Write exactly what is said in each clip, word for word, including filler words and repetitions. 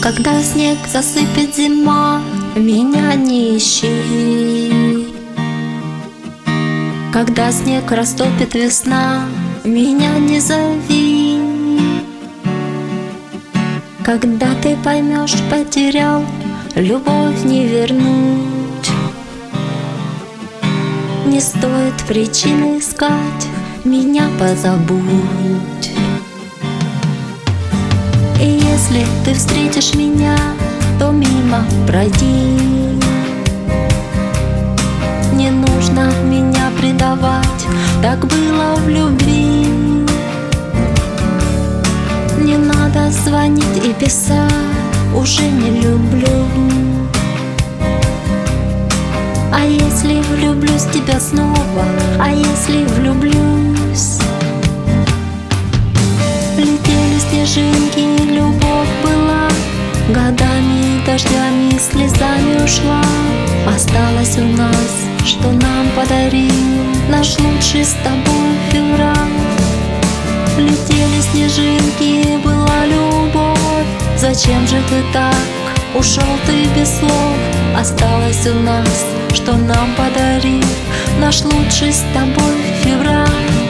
Когда снег засыпет зима, меня не ищи. Когда снег растопит весна, меня не зови. Когда ты поймешь, потерял, любовь не вернуть. Не стоит причины искать, меня позабудь. И если ты встретишь меня, то мимо пройди. Не нужно меня предавать, так было в любви. Не надо звонить и писать, уже не люблю. А если влюблюсь в тебя снова, а если влюблюсь? Летели снежинки, любовь была, годами, дождями, слезами ушла. Осталось у нас, что нам подарил наш лучший с тобой февраль. Летели снежинки, была любовь, зачем же ты так? Ушел ты без слов. Осталось у нас, что нам подарил наш лучший с тобой февраль.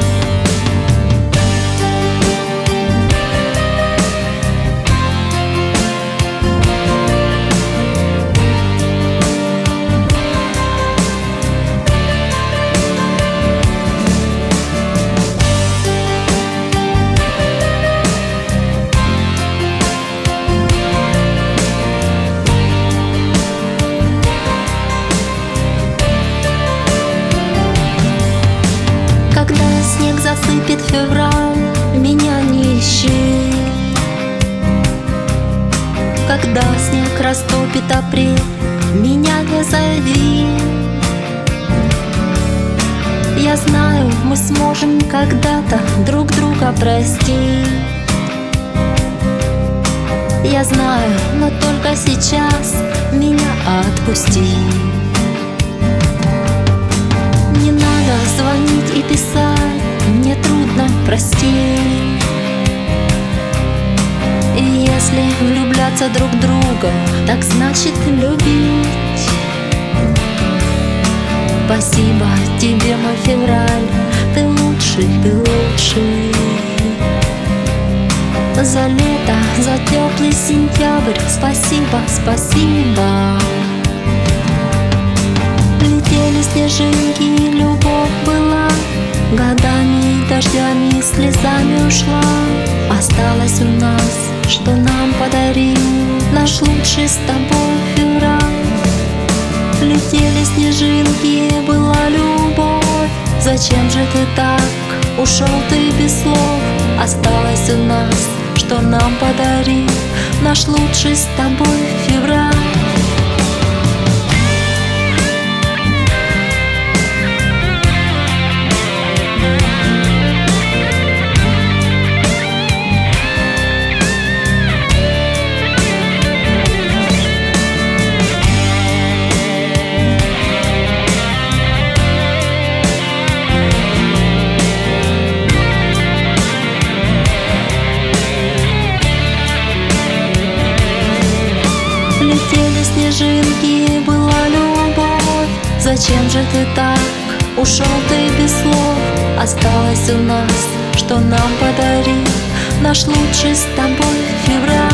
Засыпет февраль, меня не ищи. Когда снег растопит апрель, меня не зови. Я знаю, мы сможем когда-то друг друга простить. Я знаю, но только сейчас меня отпусти. Не надо звонить и писать, мне трудно простить. И если влюбляться друг в друга, так значит любить. Спасибо тебе, мой февраль, ты лучший, ты лучший. За лето, за теплый сентябрь, спасибо, спасибо. Летели снежинки, любовь была, годами, дождями, слезами ушла. Осталось у нас, что нам подарил наш лучший с тобой февраль. Летели снежинки, была любовь, зачем же ты так? Ушел ты без слов. Осталось у нас, что нам подарил наш лучший с тобой февраль. Летели снежинки, была любовь, зачем же ты так? Ушел ты без слов. Осталось у нас, что нам подарил наш лучший с тобой февраль.